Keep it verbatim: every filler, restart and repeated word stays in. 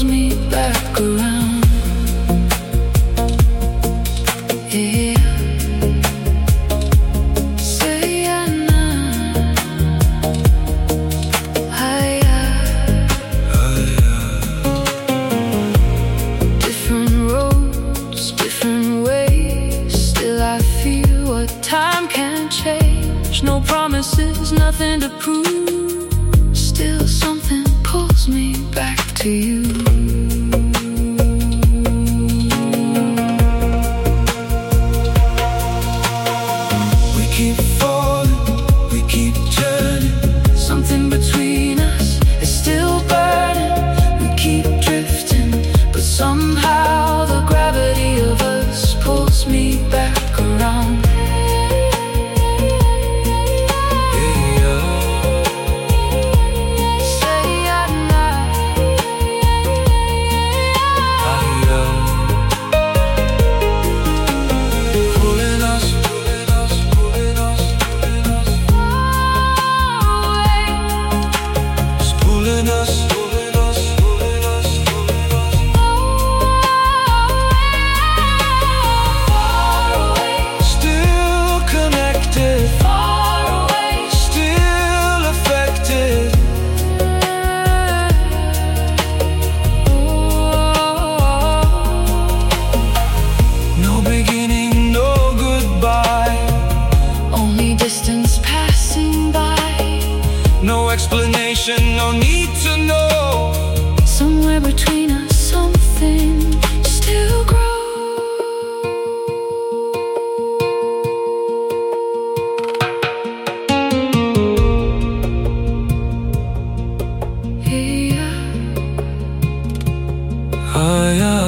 me back around. Yeah. Say I know. I, uh, different roads, different ways. Still I feel what time can't change. No promises, nothing to prove. Still something pulls me back to you. We keep falling, we keep turning. Something between us is still burning. We keep drifting, but somehow the gravity of us pulls me back around. No explanation, no need to know. Somewhere between us, something still grows. Yeah. Ah, yeah.